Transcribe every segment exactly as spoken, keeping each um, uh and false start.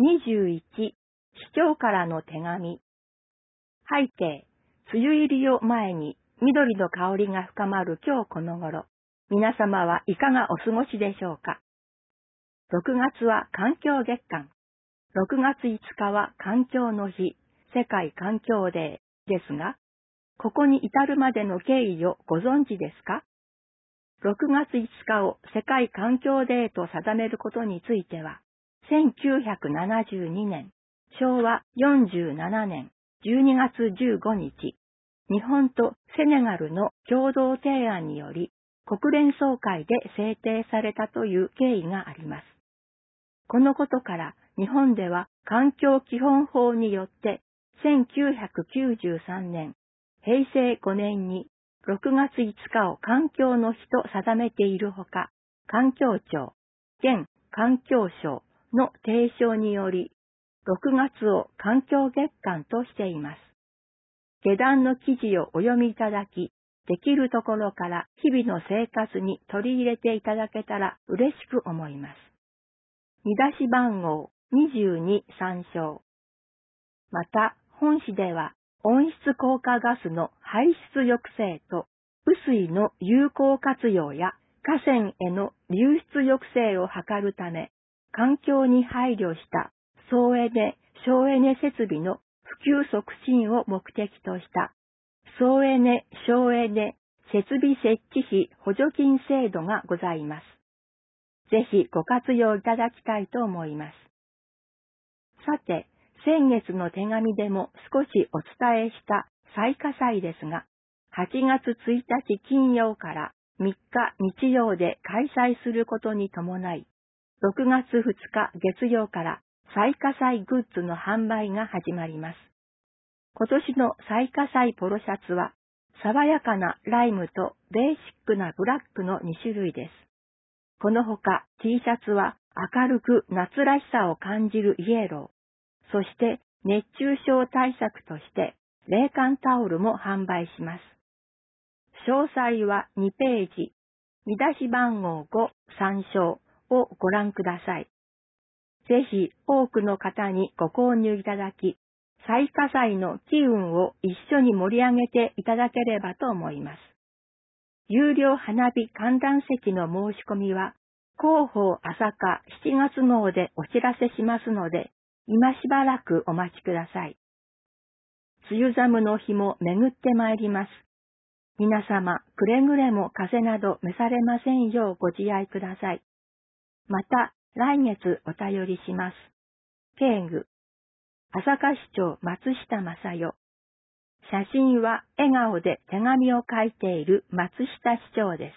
にじゅういち、市長からの手紙。背景、梅雨入りを前に緑の香りが深まる今日この頃、皆様はいかがお過ごしでしょうか。ろくがつは環境月間、ろくがついつかは環境の日、世界環境デーですが、ここに至るまでの経緯をご存知ですか？ろくがついつかを世界環境デーと定めることについては、せんきゅうひゃくななじゅうにねん、しょうわよんじゅうななねんじゅうにがつじゅうごにち、日本とセネガルの共同提案により、国連総会で制定されたという経緯があります。このことから日本では環境基本法によってせんきゅうひゃくきゅうじゅうさんねん、へいせいごねんにろくがついつかを環境の日と定めているほか、環境庁、現環境省の提唱により、ろくがつを環境月間としています。下段の記事をお読みいただき、できるところから日々の生活に取り入れていただけたら嬉しく思います。見出し番号にじゅうに参照。また、本誌では温室効果ガスの排出抑制と雨水の有効活用や河川への流出抑制を図るため、環境に配慮した総エネ・省エネ設備の普及促進を目的とした総エネ・省エネ設備設置費補助金制度がございます。ぜひご活用いただきたいと思います。さて、先月の手紙でも少しお伝えした最下祭ですが、はちがつついたち金曜からみっか日曜で開催することに伴い、ろくがつふつか月曜から最下祭グッズの販売が始まります。今年の最下祭ポロシャツは、爽やかなライムとベーシックなブラックのにしゅるいです。このほか T シャツは明るく夏らしさを感じるイエロー、そして熱中症対策として冷感タオルも販売します。詳細はにページ、見出し番号ご参照をご覧ください。ぜひ多くの方にご購入いただき、最下祭の機運を一緒に盛り上げていただければと思います。有料花火観覧席の申し込みは、広報朝霞しちがつ号でお知らせしますので、今しばらくお待ちください。梅雨寒の日も巡ってまいります。皆様、くれぐれも風邪など召されませんようご自愛ください。また、来月お便りします。敬具。朝霞市長松下正代。写真は笑顔で手紙を書いている松下市長です。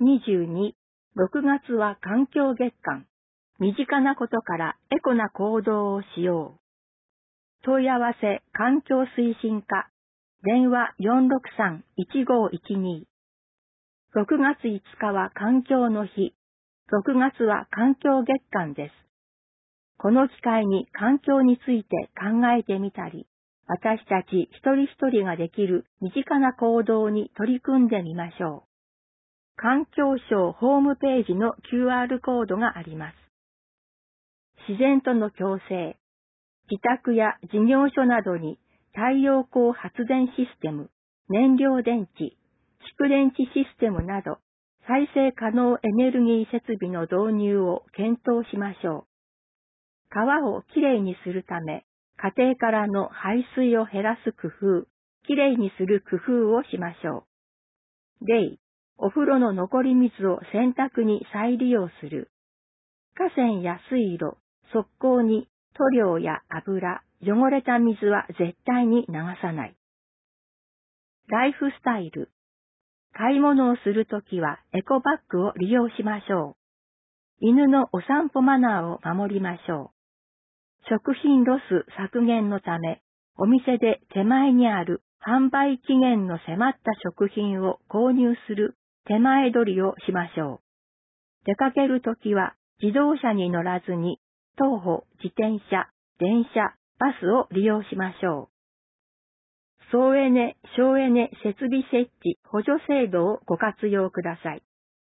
にじゅうに、ろくがつは環境月間。身近なことからエコな行動をしよう。問い合わせ環境推進課。電話 よんろくさん いちごいちに。ろくがついつかは環境の日。ろくがつは環境月間です。この機会に環境について考えてみたり、私たち一人一人ができる身近な行動に取り組んでみましょう。環境省ホームページの キューアール コードがあります。自然との共生、自宅や事業所などに太陽光発電システム、燃料電池、蓄電池システムなど、再生可能エネルギー設備の導入を検討しましょう。川をきれいにするため、家庭からの排水を減らす工夫、きれいにする工夫をしましょう。例、お風呂の残り水を洗濯に再利用する。河川や水路、側溝に塗料や油、汚れた水は絶対に流さない。ライフスタイル。買い物をするときはエコバッグを利用しましょう。犬のお散歩マナーを守りましょう。食品ロス削減のため、お店で手前にある販売期限の迫った食品を購入する手前取りをしましょう。出かけるときは自動車に乗らずに、徒歩、自転車、電車、バスを利用しましょう。総エネ・省エネ設備設置補助制度をご活用ください。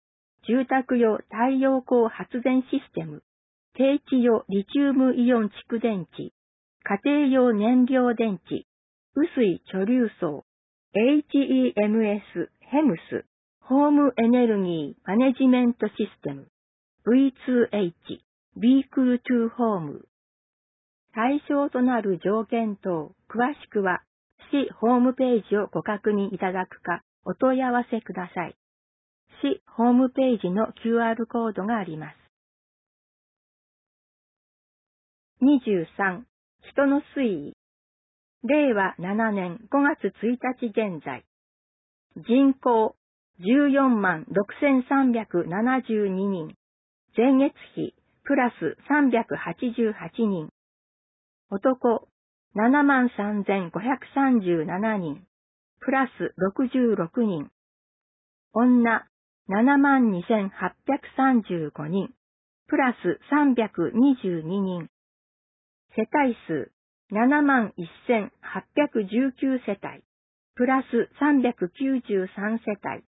住宅用太陽光発電システム、低地用リチウムイオン蓄電池、家庭用燃料電池、雨水貯留槽、エイチイーエムエス、ヘムス、ホームエネルギーマネジメントシステム、ブイツーエイチ、ビークルトゥーホーム。対象となる条件等、詳しくは、市ホームページをご確認いただくか、お問い合わせください。市ホームページの キューアール コードがあります。にじゅうさん、人の推移。れいわななねんごがつついたち現在。人口じゅうよんまんろくせんさんびゃくななじゅうににん。前月比プラスさんびゃくはちじゅうはちにん。男ななまんさんぜんごひゃくさんじゅうななにん。プラスろくじゅうろくにん。女ななまんにせんはっぴゃくさんじゅうごにん。プラスさんびゃくにじゅうににん。世帯数ななまんせんはっぴゃくじゅうきゅうせたい。プラスさんびゃくきゅうじゅうさんせたい。